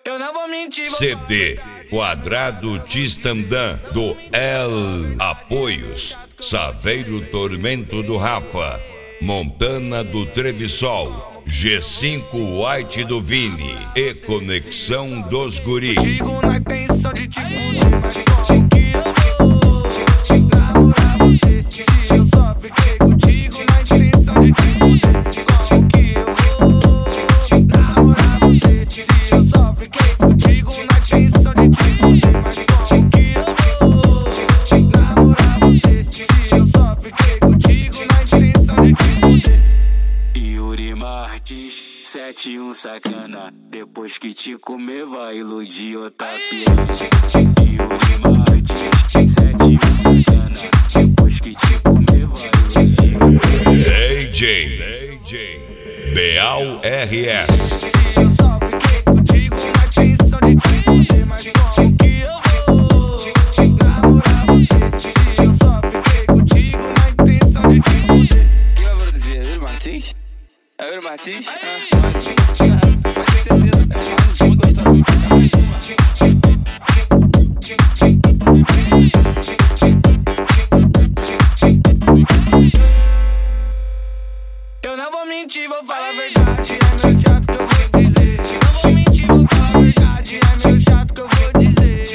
Eu não vou mentir. CD Quadrado Tistandã do El Apoios, Saveiro Tormento do Rafa, Montana do Trevisol, G5 White do Vini e Conexão dos Guri. Digo na intenção de te fuder, mas como que eu vou namorar você? Se eu só fiquei contigo na intenção de te fuder, como que eu vou namorar você? Se eu só fiquei contigo na intenção de te fuder, mas como que eu vou namorar você? Se eu só fiquei contigo na intenção de te fuder. Yuri Martins, 71 sacana. Depois que te comer vai iludir outra piranha. Yuri Martins, 71 sacana. Depois que te comer vai iludir outra piranha. DJ Beal RS. Se eu só fiquei contigo na intenção de te fuder, mas como que eu vou namorar você? Se eu só fiquei contigo na intenção de te fuder. Quem vai produzir? É Yuri Martins? É Yuri Martins? Pode ter certeza. Muito gostoso. Eu não vou mentir, vou falar a verdade. É meu chato que eu vou dizer. Não vou mentir, vou falar a verdade. É meu chato que eu vou dizer.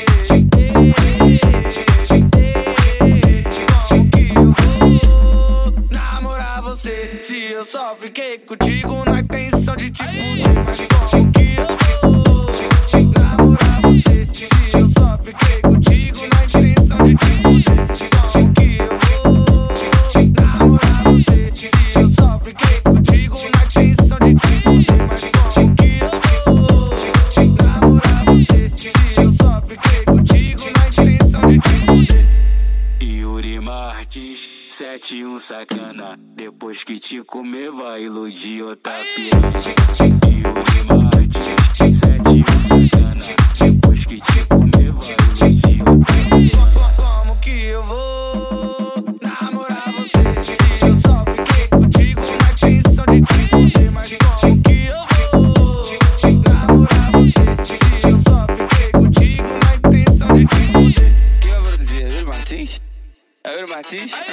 Como que eu vou namorar você? Se eu só fiquei contigo na intenção de te fuder, mas como que eu vou namorar você? Se eu só fiquei contigo na intenção de te fuder, como que eu vou namorar você? Se eu só fiquei contigo na intenção de te fuder, mas como que eu vou namorar você? Se eu só fiquei contigo na intenção de te fuder. Yuri Martins, 71 sacana. Depois que te comer vai iludir outra piranha. Yuri Martins, 71 sacana. Depois que te comer vai iludir outra piranha. Como que eu vou namorar você? Se eu só fiquei contigo na intenção de te fuder, mas como que eu vou namorar você? Se eu só fiquei contigo na intenção de te fuder. Quem vai produzir? É Yuri Martins? É Yuri Martins?